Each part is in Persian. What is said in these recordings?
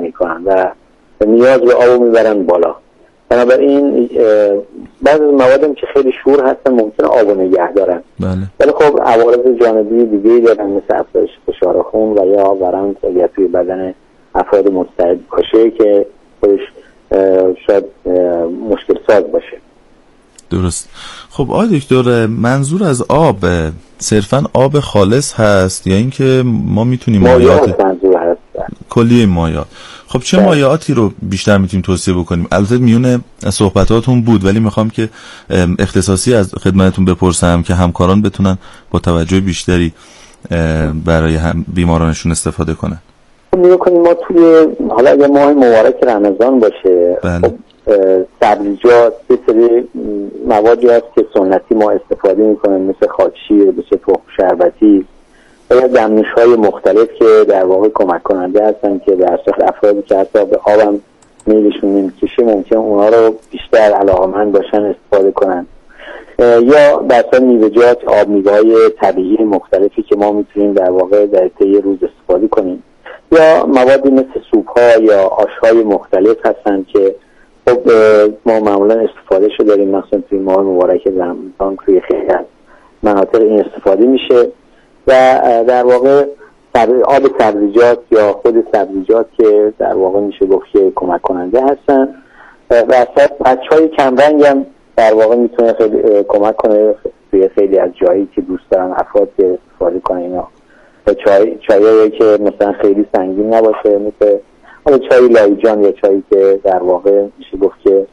میکنن و نیاز به آب میبرن بالا. بنابراین بعضی از مواد هم که خیلی شور هستن ممکنه آب نگه دارن، ولی خب عوارض جانبی دیگه‌ای دارن، مثل افزایش فشار خون و یا ورم اگر توی بدن افراد مستعد باشه که خودش شاید مشکل ساز باشه. درست. خب آقای دکتر، منظور از آب صرفاً آب خالص هست یا اینکه ما میتونیم مایعات منظور هست؟ کلیه مایعات. خب چه مایعاتی رو بیشتر میتونیم توصیه بکنیم؟ البته میونه صحبتاتون بود، ولی میخوام که اختصاصی از خدمتتون بپرسم که همکاران بتونن با توجه بیشتری برای بیمارانشون استفاده کنن. نگاه کنیم ما توی حالا اگه ماه مبارک رمضان باشه، خب سبزیجات یه سری موادی هست که سنتی ما استفاده میکنیم، مثل خاکشیر، مثل تخم شربتی یا دمنوش‌های مختلف که در واقع کمک کننده هستن که در اصل افرادی که حتی به آبم میلشون نمیکشه ممکن اونا رو بیشتر علاقه‌مند باشن استفاده کنن. یا مثلا میوه‌جات، آب میوه‌های طبیعی مختلفی که ما میتونیم در واقع در طی روز استفاده کنیم، یا موادی مثل سوپ‌ها یا آش‌های مختلف هستن که خب ما معمولا استفاده شو داریم، مثلا توی ماه مبارک رمضان توی خیلی از مناطق این استفاده میشه و در واقع آب سبزیجات یا خود سبزیجات که در واقع میشه گفت که کمک کننده هستن و اصلا بچهای کمرنگ هم در واقع میتونه خیلی کمک کنه توی خیلی از جایی که دوست دارن افراد که استفاده کنن اینا. چایایی که مثلا خیلی سنگین نباشه، مثل چای لایجان یا چایی که در واقع میشه گفت که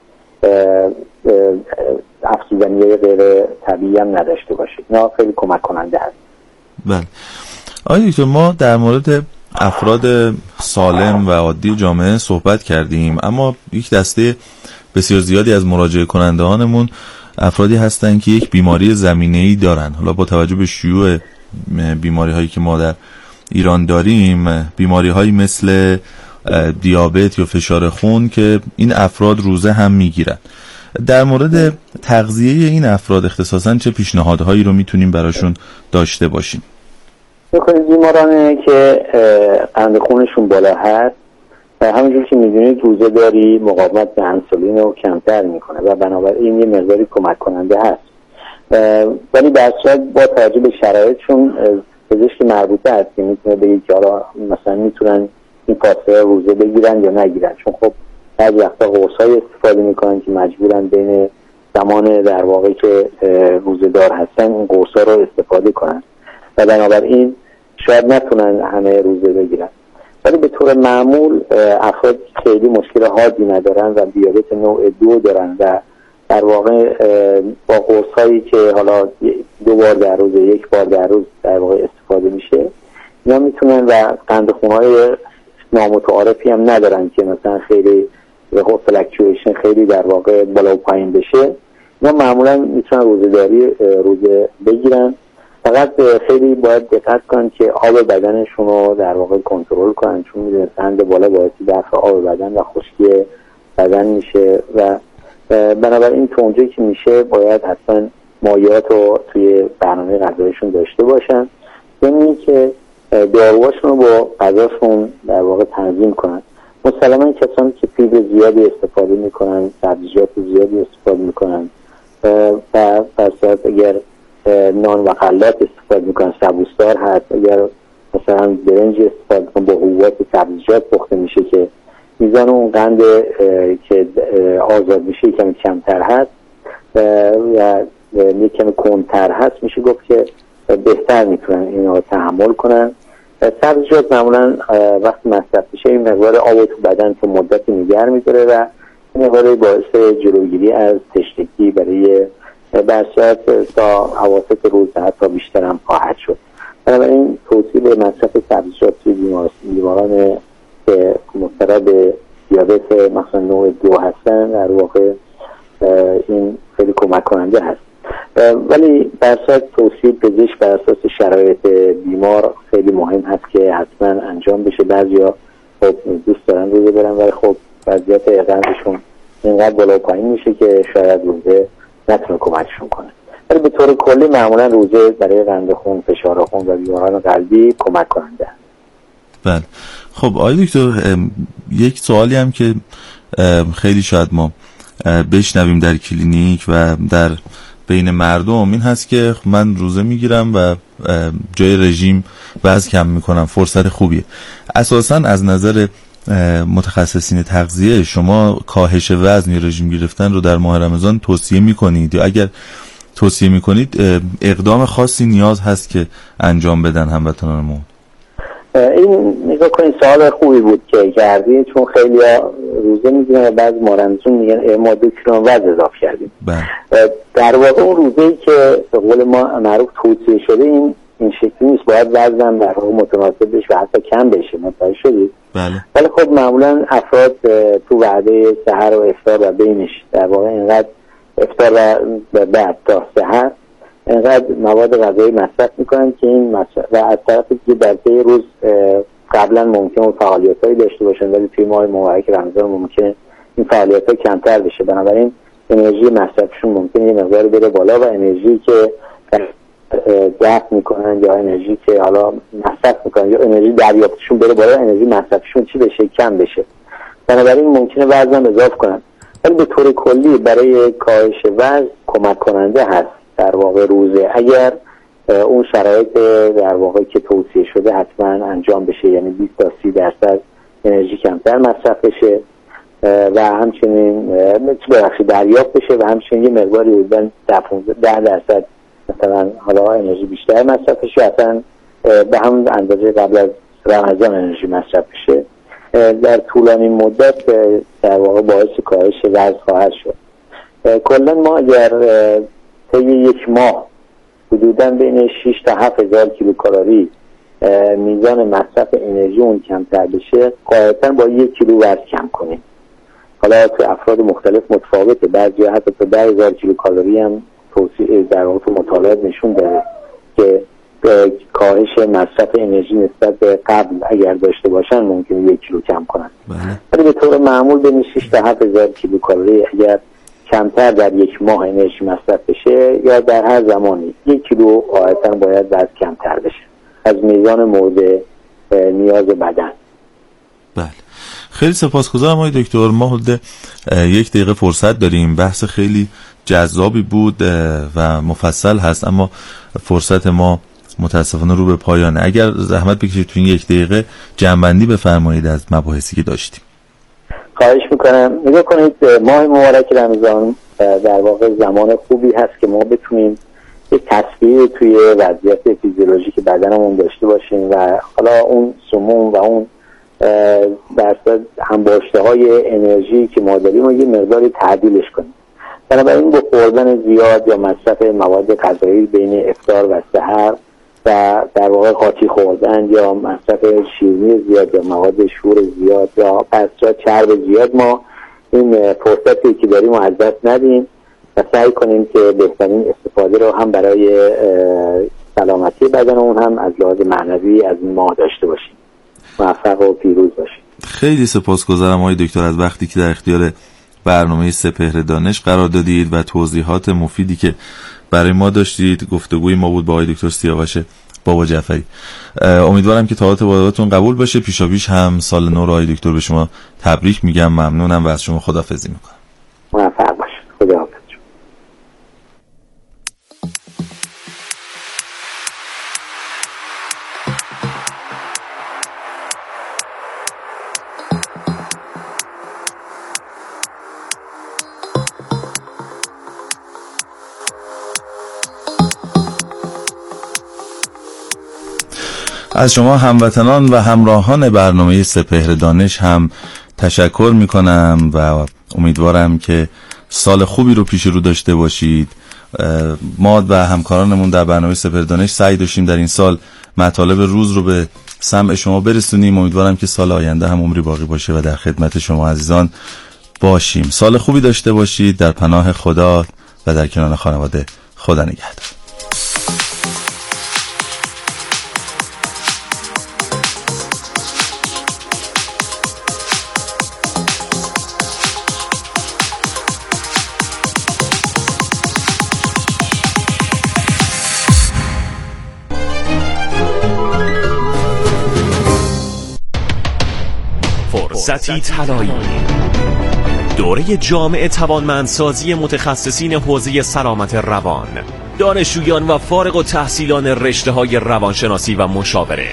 افزودنی غیر طبیعی هم نداشته باشه، اینا خیلی کمک کننده هست. بله آقای دکتر، ما در مورد افراد سالم و عادی جامعه صحبت کردیم، اما یک دسته بسیار زیادی از مراجعه کنندهانمون افرادی هستن که یک بیماری زمینه‌ای دارن. حالا با توجه به شیوع بیماری هایی که ما در ایران داریم، بیماری هایی مثل دیابت یا فشار خون که این افراد روزه هم میگیرن، در مورد تغذیه این افراد اختصاصاً چه پیشنهادهایی رو میتونیم براشون داشته باشیم؟ بکنید بیمارانی که قند خونشون بالا هست، همونجور که میدونید روزه داری مقاومت به انسولین رو کمتر میکنه و بنابراین یه مقداری کمک کننده هست، ولی در صورت با توجه به شرایطشون پزشک مربوطه هست که میتونه بگید که حالا مثلا میتونن این فاصله روزه بگیرن یا نگیرن، چون خب بعضی وقتا قرص‌های استفاده میکنن که مجبورن بین زمان در واقع که روزه دار هستن این قرص‌ها رو استفاده کنن و بنابراین شاید نتونن همه روزه بگیرن. ولی به طور معمول افراد خیلی مشکل حادی ندارن و دیابت نوع 2 دارن و در واقع با قرص‌هایی که حالا 2 بار در روز، 1 بار در روز در واقع استفاده میشه، اینا میتونن و قند خون‌های نامتعارفی هم ندارن که مثلا خیلی فلکچویشن خیلی در واقع بالا و پایین بشه، اینا معمولا میتونن روزه بگیرن. فقط خیلی باید دقت کنن که آب بدنشون رو در واقع کنترل کنن، چون میدونن قند بالا باعث دفع آب بدن و خشکی بدن میشه و بنابراین تا اونجایی که میشه باید حتما مایعات رو توی برنامه غذایشون داشته باشن، یعنی که داروهاشون رو با غذاشون در واقع تنظیم کنن. مسلماً کسانی که فیبر زیادی استفاده میکنن، سبزیجات زیادی استفاده میکنن و فرضاً اگر نان و غلات استفاده میکنن، سبوسدار هست، اگر مثلا برنج استفاده میکنن با حبوبات سبزیجات پخته میشه که میزان اون قند که آزاد میشه کمی کمتر هست و یک کمی کندتر هست، میشه گفت که بهتر میتونن اینا تحمل کنن. سبزیجات معمولا وقتی مصرف میشه این مقدار آب تو بدن تو مدتی نگه میداره و این مقدار باعث جلوگیری از تشنگی برای برصورت تا اواسط روز حتی بیشتر هم خواهد شد. بنابراین توصیه به مصرف سبزیجات توی بیماران که مبتلا به دیابت مثلا نوع 2 هستن در واقع این خیلی کمک کننده هست، ولی بر اساس توصیه پزشک بر اساس شرایط بیمار خیلی مهم هست که حتما انجام بشه. بعضیا خب دوست دارن روزه برن ولی خب وضعیت قندشون اینقدر بالا پایین میشه که شاید روزه نتونه کمکشون کنه، ولی به طور کلی معمولا روزه برای قند خون، فشار خون و بیماران قلبی کمک کننده است. بله. خب آقای دکتر، یک سوالی هم که خیلی شاید ما بشنویم در کلینیک و در بین مردم این هست که من روزه میگیرم و جای رژیم وزن کم میکنم، فرصت خوبیه. اساساً از نظر متخصصین تغذیه شما کاهش وزن یا رژیم گرفتن رو در ماه رمضان توصیه میکنید، یا اگر توصیه میکنید اقدام خاصی نیاز هست که انجام بدن هموطنانمون؟ این نگاه کنید سوال خوبی بود که کردید، چون خیلی روزه میگیرن و بعضی ماه رمضان میگن ما 2 کیلو وزن اضافه کردیم. در واقع اون روزه‌ای که به قول ما معروف توصیه شده این شکلی نیست، باید وزن در واقع متناسب بشه و حتی کم بشه. متوجه شدید؟ بله. ولی خب معمولا افراد تو وعده سحر و افطار و بینش در واقع اینقدر افطار و بعد تا سحر اینقدر مواد غذایی مصرف میکنن که این مصرف و از طرف دیگه در طی روز قبلا ممکنه فعالیتایی داشته باشن، ولی توی ماه مبارک رمضان ممکنه این فعالیت‌ها کمتر بشه، بنابراین انرژی مصرفشون ممکنه یه مقدار بره بالا و انرژی که دفع میکنن یا انرژی که حالا مصرف میکنن یا انرژی دریافتشون بره بالا، انرژی مصرفشون چی بشه؟ کم بشه. بنابراین ممکنه وزن اضافه کنن، ولی به طور کلی برای کاهش وزن کمک کننده هست در واقع روزه، اگر اون شرایط در واقع که توصیه شده حتما انجام بشه، یعنی 20 تا 30% انرژی کمتر مصرف بشه و همچنین دریافت بشه و همچنین یه مقداری بودن 10% مثلا حالا انرژی بیشتر مصرف بشه، اصلا به هم اندازه قبل از رمضان انرژی مصرف بشه. در طولانی مدت در واقع باعث کاهش وزن خواهد شد. کلا ما اگر طی یک ماه حدوداً بین 6 تا 7000 کیلوکالری میزان مصرف انرژی اون کمتر بشه، قاعدتاً با 1 کیلو وزن کم کنیم. حالا تو افراد مختلف متفاوته، بعضی حتی تا 10000 کیلوکالری هم توصیه در واقع مطالعات نشون داده که کاهش مصرف انرژی نسبت به قبل اگر داشته باشن ممکنه 1 کیلو کم کنن. ولی به طور معمول بین 6 تا 7000 کیلوکالری اگر کمتر در یک ماه انرژی مصرف بشه یا در هر زمانی 1 کیلو قاعدتاً باید وزن کمتر بشه از میزان مورد نیاز بدن. بله. خیلی سپاسگزارم آقای دکتر. ما حدود 1 دقیقه فرصت داریم. بحث خیلی جذابی بود و مفصل هست، اما فرصت ما متاسفانه رو به پایانه. اگر زحمت بکشید تو این 1 دقیقه جمع‌بندی بفرمایید از مباحثی که داشتیم. خواهش میکنم. نگاه کنید، ماه مبارک رمضان در واقع زمان خوبی هست که ما بتونیم یک تصفیه توی وضعیت فیزیولوژیک بدنمون داشته باشیم و حالا اون سموم و اون درصد انباشته‌های انرژی که ما داریم رو یه مقداری تعدیلش کنیم. بنابراین با خوردن زیاد یا مصرف مواد غذایی بین افطار و سحر و در واقع قاطی خوردن یا مصرف شیرینی زیاد یا مواد شور زیاد یا پستا چرب زیاد، ما این فرصتی که داریم رو از دست ندیم و سعی کنیم که بهترین استفاده رو هم برای سلامتی بدنمون هم از لحاظ معنوی از این ماه داشته باشیم. موفق و پیروز باشیم. خیلی سپاسگزارم آقای دکتر از وقتی که در اختیار برنامه سپهر دانش قرار دادید و توضیحات مفیدی که برای ما داشتید. گفتگوی ما بود با آقای دکتر سیاوش بابا جعفری. امیدوارم که تعهد وعده‌تون قبول بشه. پیشاپیش هم سال نو رو آقای دکتر به شما تبریک میگم. ممنونم و از شما خداحافظی میکنم. موفق باشید. خداحافظ. از شما هموطنان و همراهان برنامه سپهر دانش هم تشکر میکنم و امیدوارم که سال خوبی رو پیش رو داشته باشید. ما و همکارانمون در برنامه سپهر دانش سعی داشتیم در این سال مطالب روز رو به سمع شما برسونیم. امیدوارم که سال آینده هم عمری باقی باشه و در خدمت شما عزیزان باشیم. سال خوبی داشته باشید. در پناه خدا و در کنار خانواده. خدا نگهدار. فرصتی طلایی. دوره جامع توانمندسازی متخصصین حوزه سلامت روان، دانشجویان و فارغ التحصیلان رشته‌های روانشناسی و مشاوره.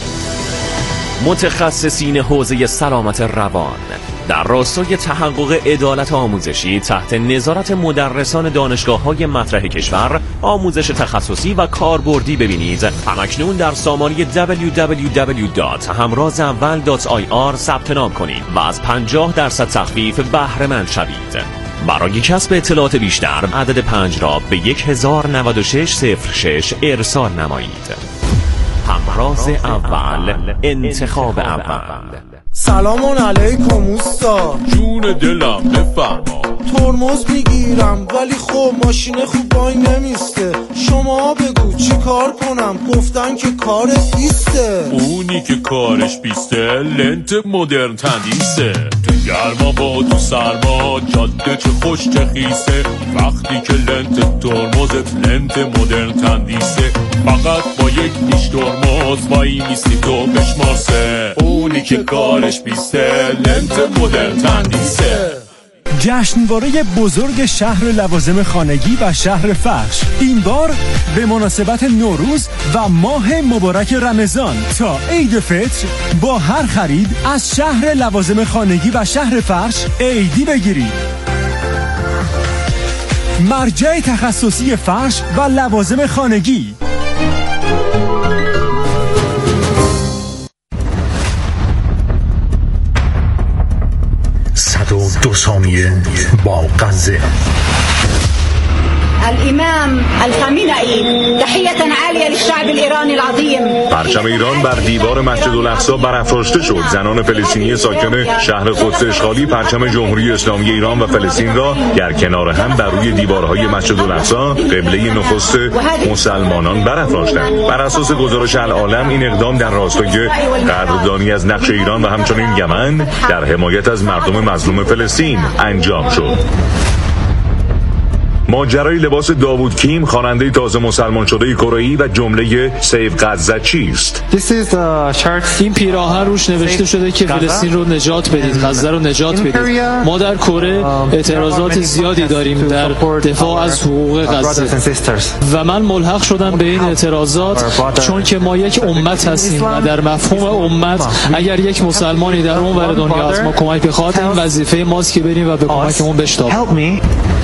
متخصصین حوزه سلامت روان در راستای تحقق عدالت آموزشی تحت نظارت مدرسان دانشگاه‌های مطرح کشور آموزش تخصصی و کاربردی ببینید. همکنون در سامانه www.hamrazawal.ir ثبت نام کنید و از 50% تخفیف بهره مند شوید. برای کسب اطلاعات بیشتر عدد 5 را به 109606 ارسال نمایید. همراز اول، انتخاب اول. سلام علیکم اوستا. جون دلم بفرما. ترمز میگیرم ولی خب ماشین خوب وای نمیسته. شما بگو چی کار کنم؟ گفتن که کارت بیسته. اونی که کارش بیسته لنت مدرن تندیسه. تو گرما با تو سرما جاده چه خوش چه خیسه. وقتی که لنت ترمزت لنت مدرن تندیسه، فقط با یک نیش ترمز وای میستی تو بشماسه. اونی که کارش بیسته لنت مدرن تندیسه. جشنواره بزرگ شهر لوازم خانگی و شهر فرش، این بار به مناسبت نوروز و ماه مبارک رمضان تا عید فطر با هر خرید از شهر لوازم خانگی و شهر فرش عیدی بگیرید. مرجع تخصصی فرش و لوازم خانگی. 102 ثانیه با غزه. الإمام الخامنئي تحية عالية للشعب الإيراني العظيم. پرچم ایران بر دیوار مسجد الاقصی برافراشته شد. زنان فلسطینی ساکن شهر قدس اشغالی پرچم جمهوری اسلامی ایران و فلسطین را در کنار هم بر روی دیوارهای مسجد الاقصی قبله نخست مسلمانان برافراشتند. بر اساس گزارش العالم این اقدام در راستای قدردانی از نقش ایران و همچنین یمن در حمایت از مردم مظلوم فلسطین انجام شد. ماجرای لباس داوود کیم، خواننده تازه مسلمان شده کره‌ای و جمله سیو غزه چیست؟ این پیراهن روش نوشته شده که فلسطین رو نجات بدید، غزه رو نجات بدید. ما در کره اعتراضات زیادی داریم در دفاع از حقوق غزه و من ملحق شدم به این اعتراضات چون که ما یک امت هستیم و در مفهوم امت اگر یک مسلمانی در اون ور دنیا از ما کمک بخواد، این وظیفه ماست که بریم و به کمکمون بشتابیم.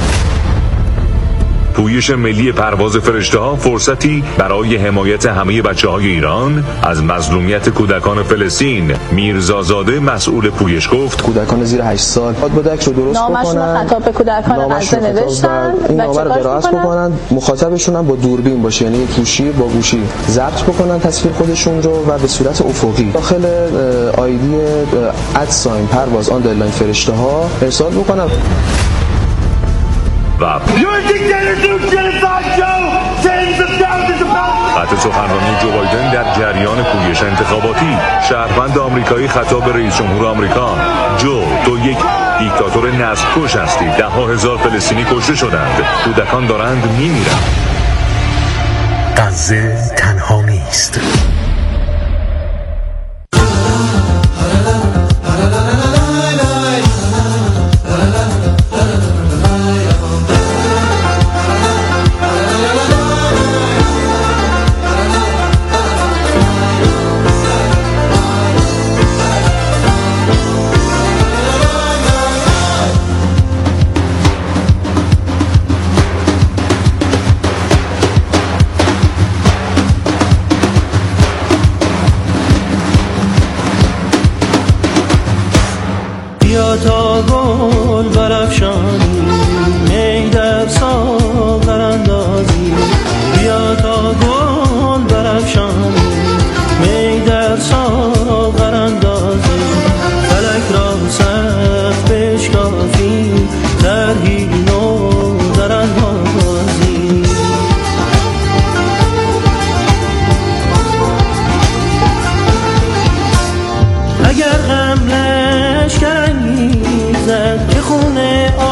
پویش ملی پرواز فرشته‌ها فرصتی برای حمایت همه بچه‌های ایران از مظلومیت کودکان فلسطین. میرزازاده مسئول پویش گفت کودکان زیر 8 سال بودک رو درست بکنن، نامشون خطاب به کودکان غزه نوشتن، این نامه رو قرائت بکنن، مخاطبشون هم با دوربین باشه، یعنی گوشی با گوشی ضبط بکنن تصویر خودشون رو و به صورت افقی داخل آیدی ادساین پرواز آندرلاین فرشته‌ها ارسال بکنن. خط سخنرانی جو بایدن در جریان پویش انتخاباتی. شهروند آمریکایی خطاب به رئیس جمهور آمریکا: جو، تو یک دیکتاتور نسل‌کش هستی. 10,000 فلسطینی کشته شدند. کودکان دارند می‌میرند. غزه تنها نیست. تا گل برافشانی می در ساغر اندازی، بیا تا گل برافشانی می در ساغر اندازی، فلک را سقف بشکافی طرحی نو در اندازی. اگر غم لشکر که خونه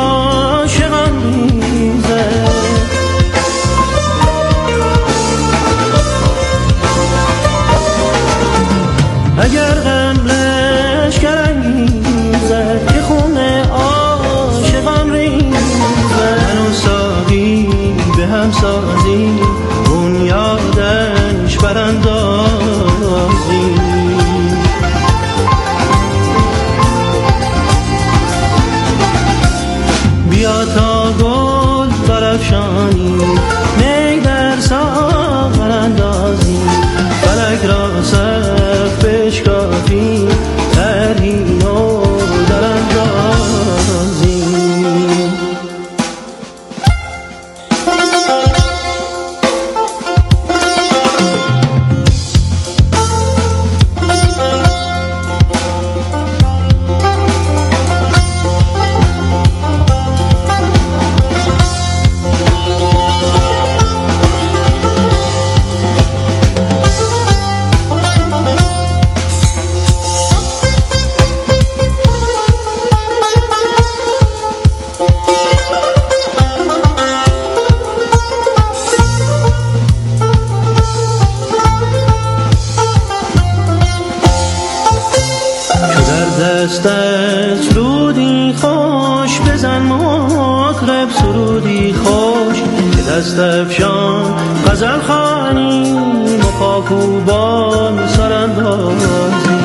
دستت رودی خوش بزن مطرب سرودی خوش که دست افشان غزل خوانیم و پاکوبان سراندازیم.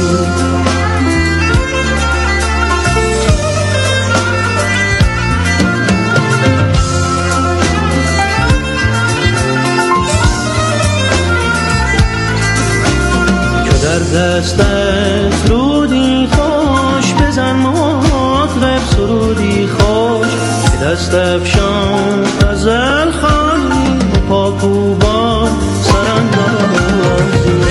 دستت رودی خوش بزن مطرب سرودی خوش که دست افشان غزل خوانی پاکوبان سراندازی.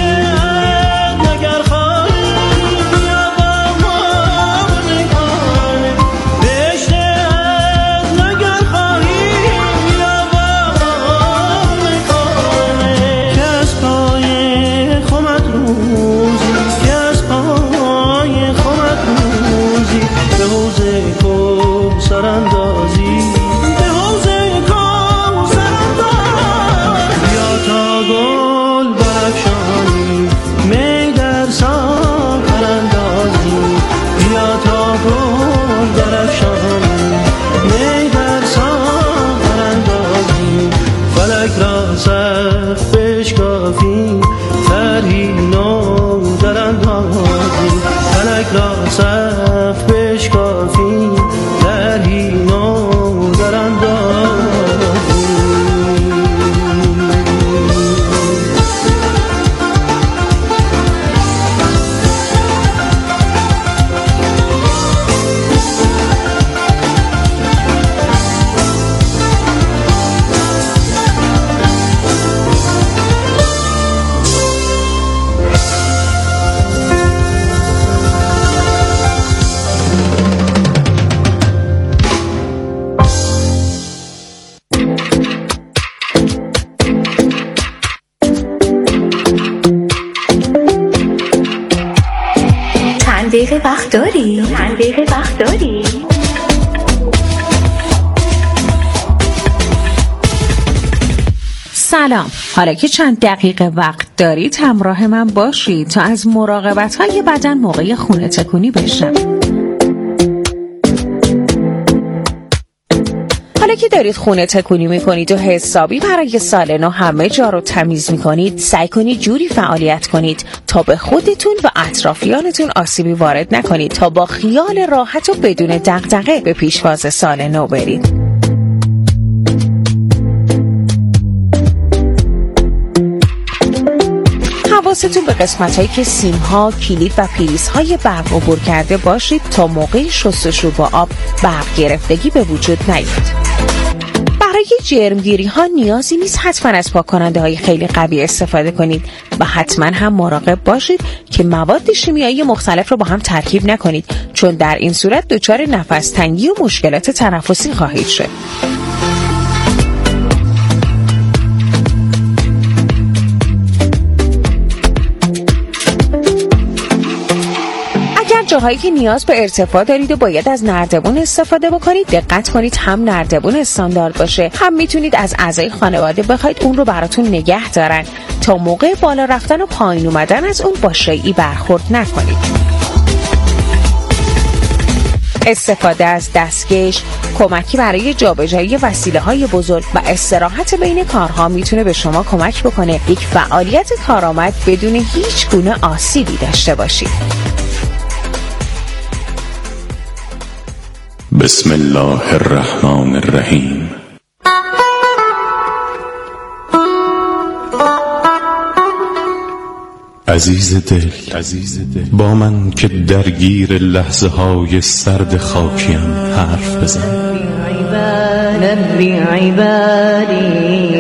چند دقیقه وقت داری؟ سلام، حالا که چند دقیقه وقت دارید همراه من باشید تا از مراقبت‌های بدن موقع خونه تکونی بشم. حالا که دارید خونه تکونی میکنید و حسابی برای سال نو همه جا رو تمیز میکنید، سعی کنید جوری فعالیت کنید تا به خودتون و اطرافیانتون آسیبی وارد نکنید تا با خیال راحت و بدون دغدغه به پیشواز سال نو برید. حواستون به قسمت‌هایی که سیم‌ها، کلید و پریزهای برق عبور کرده باشید تا موقع شستشو با آب برق گرفتگی به وجود نیاد. برای جرمگیری ها نیازی نیست حتما از پاک‌کننده های خیلی قوی استفاده کنید و حتما هم مراقب باشید که مواد شیمیایی مختلف رو با هم ترکیب نکنید، چون در این صورت دچار نفس تنگی و مشکلات تنفسی خواهید شد. جاهایی که نیاز به ارتفاع دارید و باید از نردبون استفاده بکنید، دقت کنید هم نردبون استاندارد باشه، هم میتونید از اعضای خانواده بخواید اون رو براتون نگه دارن تا موقع بالا رفتن و پایین اومدن از اون با شیئی برخورد نکنید. استفاده از دستکش، کمکی برای جابجایی وسیله‌های بزرگ و استراحت بین کارها میتونه به شما کمک بکنه یک فعالیت کارآمد بدون هیچ گونه آسیبی داشته باشید. بسم الله الرحمن الرحیم. عزیز دل با من که درگیر لحظه های سرد خاکیم حرف بزن. نبی عبادی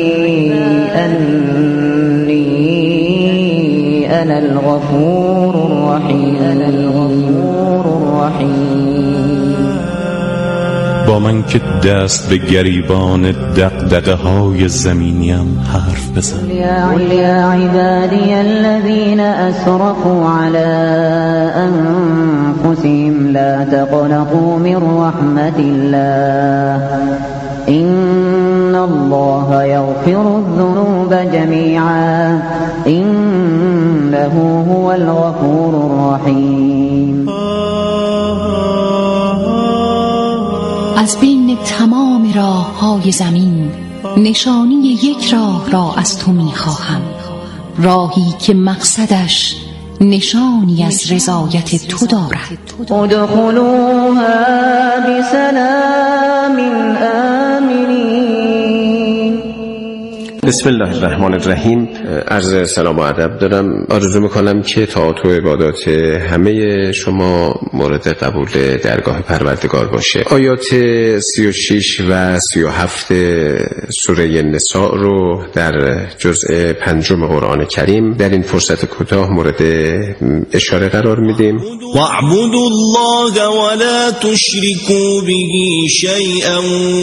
انی انا الغفور الرحیم. با من که دست به گریبان دغدغه های زمینیم حرف بزن. یا عبادی الذین اسرفوا علی انفسهم لا تقنطوا من رحمت الله ان الله یغفر الذنوب جمیعا انه هو الغفور الرحیم. از بین تمام راه‌های زمین نشانی یک راه را از تو می‌خواهم، راهی که مقصدش نشانی از رضایت تو دارد. ادخلوها بسلام آمنین. بسم الله الرحمن الرحیم. عرض سلام و ادب دارم. آرزو میکنم که طاعات و عبادات همه شما مورد قبول درگاه پروردگار باشه. آیات 36 و 37 سوره نساء رو در جزء 5 قرآن کریم در این فرصت کوتاه مورد اشاره قرار میدیم. واعبدوا الله ولا تشركوا به شيئا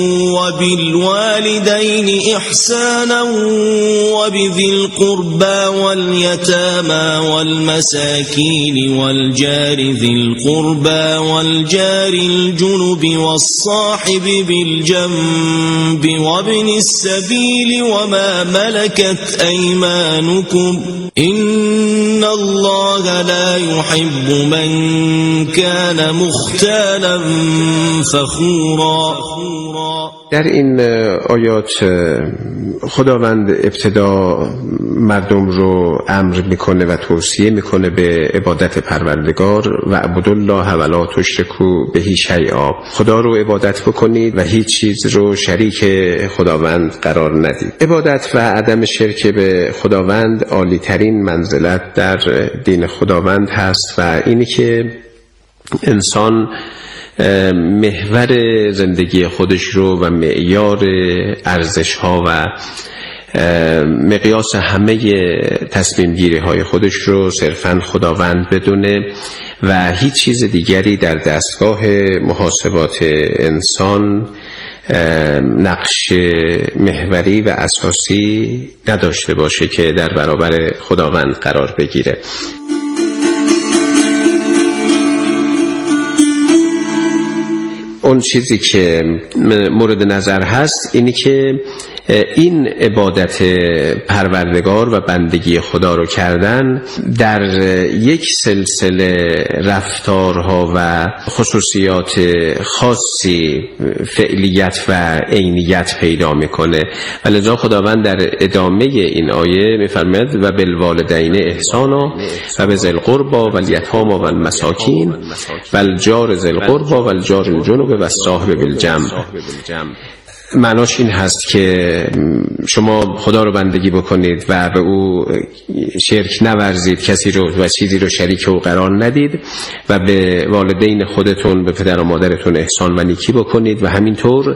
وبالوالدين احسانا وبذي القربى واليتامى والمساكين والجار ذي القربى والجار الجنب والصاحب بالجنب وابن السبيل وما ملكت أيمانكم إن الله لا يحب من كان مختالا فخورا. در این آیات خداوند ابتدا مردم رو امر میکنه و توصیه میکنه به عبادت پروردگار و اعبدوا الله ولا تشرکوا به شیئا. خدا رو عبادت بکنید و هیچ چیز رو شریک خداوند قرار ندید. عبادت و عدم شرک به خداوند عالی ترین منزلت در دین خداوند هست و اینی که انسان محور زندگی خودش رو و معیار ارزش ها و مقیاس همه تصمیم گیری های خودش رو صرفاً خداوند بدونه و هیچ چیز دیگری در دستگاه محاسبات انسان نقش محوری و اساسی نداشته باشه که در برابر خداوند قرار بگیره. اون چیزی که مورد نظر هست اینی که این عبادت پروردگار و بندگی خدا رو کردن در یک سلسله رفتارها و خصوصیات خاصی فعلیت و عینیت پیدا میکنه و لذا خداوند در ادامه این آیه میفرماید و بالوالدین احسانا و بذی القربى والیتامی والمساکین والجار ذی القربى والجار الجنب والصاحب بالجنب. معناش این هست که شما خدا رو بندگی بکنید و به او شرک نورزید، کسی رو و چیزی رو شریک او قرار ندید و به والدین خودتون، به پدر و مادرتون احسان و نیکی بکنید و همینطور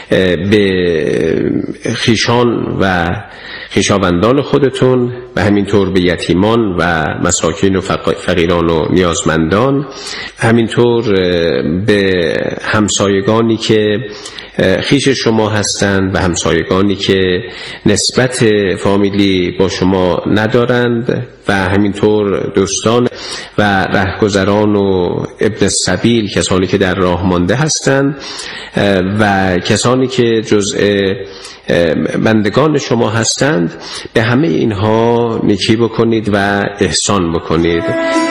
به خیشان و خویشاوندان خودتون و همینطور به یتیمان و مساکین و فقیران و نیازمندان، همینطور به همسایگانی که خویش شما هستند و همسایگانی که نسبت فامیلی با شما ندارند و همینطور دوستان و رهگذران و ابن السبیل، کسانی که در راه مانده هستند و کسانی که جزء بندگان شما هستند. به همه اینها نیکی بکنید و احسان بکنید.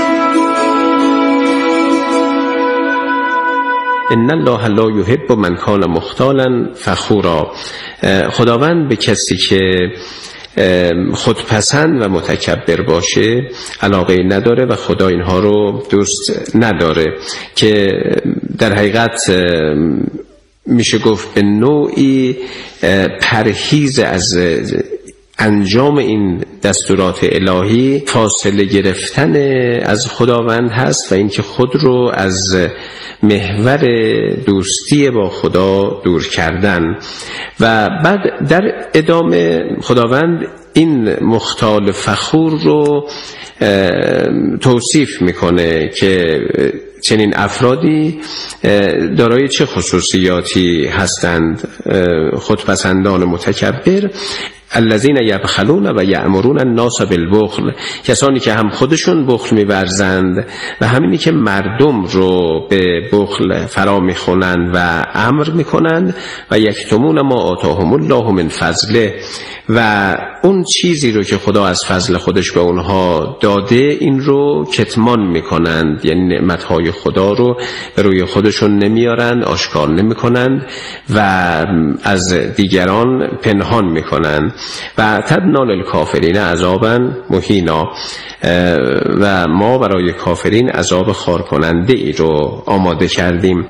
ان الله لا یحب من کان مختالا فخورا. خداوند به کسی که خودپسند و متکبر باشه علاقه نداره و خدا اینها رو دوست نداره، که در حقیقت میشه گفت به نوعی پرهیز از انجام این دستورات الهی فاصله گرفتن از خداوند هست و اینکه خود رو از محور دوستی با خدا دور کردن. و بعد در ادامه خداوند این مختال فخور رو توصیف میکنه که چنین افرادی دارای چه خصوصیاتی هستند. خودپسندان متکبر الذین یبخلون و یأمرون الناس بالبخل، کسانی که هم خودشون بخل می‌ورزند و همینی که مردم رو به بخل فرا میخونند و امر میکنند. و یکتمون ما آتاهم الله من فضله، و اون چیزی رو که خدا از فضل خودش به اونها داده این رو کتمان میکنند، یعنی نعمتهای خدا رو به روی خودشون نمیارند، آشکار نمیکنند و از دیگران پنهان میکنند. و تدنا للکافرین عذابا مهینا، و ما برای کافرین عذاب خار کننده ای رو آماده کردیم.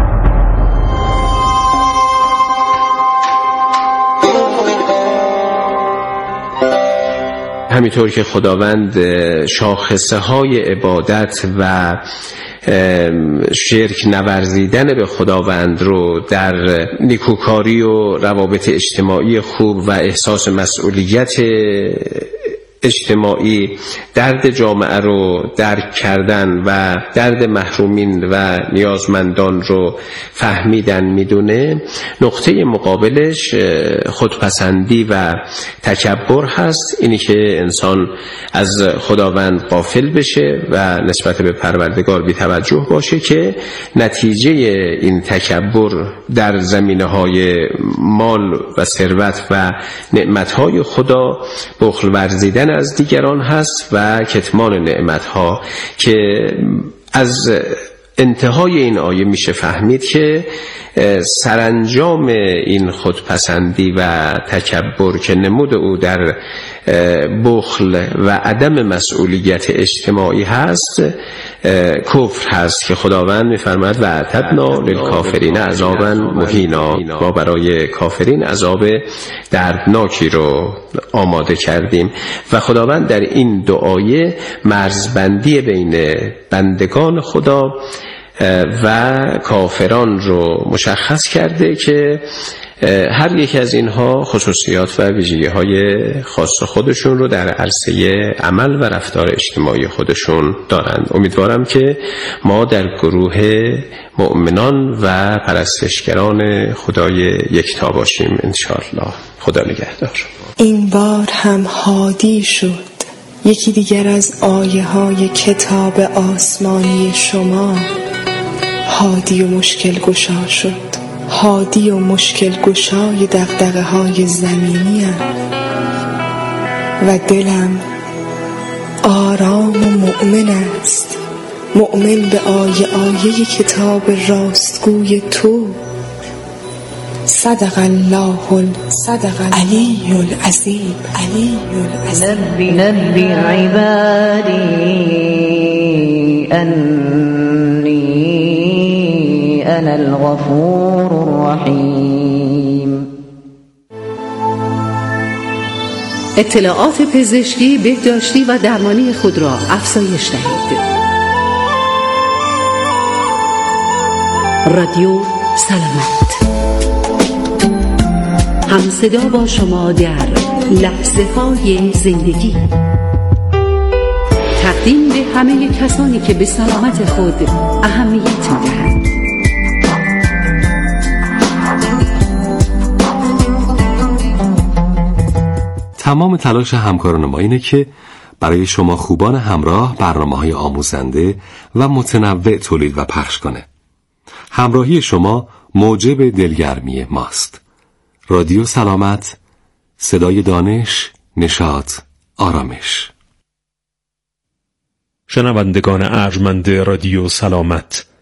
همینطور که خداوند شاخصه های عبادت و شرک نورزیدن به خداوند رو در نیکوکاری و روابط اجتماعی خوب و احساس مسئولیت اجتماعی، درد جامعه رو درک کردن و درد محرومین و نیازمندان رو فهمیدن میدونه، نقطه مقابلش خودپسندی و تکبر هست. اینی که انسان از خداوند غافل بشه و نسبت به پروردگار بی توجه باشه، که نتیجه این تکبر در زمینه‌های مال و ثروت و نعمت‌های خدا بخل ورزیدن از دیگران هست و کتمان نعمتها، که از انتهای این آیه میشه فهمید که سرانجام این خودپسندی و تکبر که نمود او در بخل و عدم مسئولیت اجتماعی هست، کفر هست که خداوند میفرماید و اعتدنا للکافرین عذابا مهینا، ما برای کافرین عذاب دردناکی رو آماده کردیم. و خداوند در این دو آیه مرزبندی بین بندگان خدا و کافران رو مشخص کرده که هر یک از اینها خصوصیات و ویژگی‌های خاص خودشون رو در عرصه عمل و رفتار اجتماعی خودشون دارند. امیدوارم که ما در گروه مؤمنان و پرستشگران خدای یکتا باشیم انشاءالله. خدا نگهدار. این بار هم هادی شد یکی دیگر از آیه های کتاب آسمانی شما، هادی و مشکل گشا شد. هادی و مشکل گشای دغدغه های زمینی ام و دلم آرام و مؤمن است، مؤمن به آیه کتاب راستگوی تو. صدق الله علی العظیم. نبی عبادی انی انا الغفور الرحیم. اطلاعات پزشکی، بهداشتی و درمانی خود را افزایش دهید. رادیو سلامت، هم صدا با شما در لحظه های زندگی. تقدیم به همه کسانی که به سلامت خود اهمیت می‌دهند. تمام تلاش همکاران ما اینه که برای شما خوبان همراه برنامه‌های آموزنده و متنوع تولید و پخش کنه. همراهی شما موجب دلگرمی ماست. رادیو سلامت، صدای دانش، نشاط، آرامش. شنوندگان ارجمند رادیو سلامت،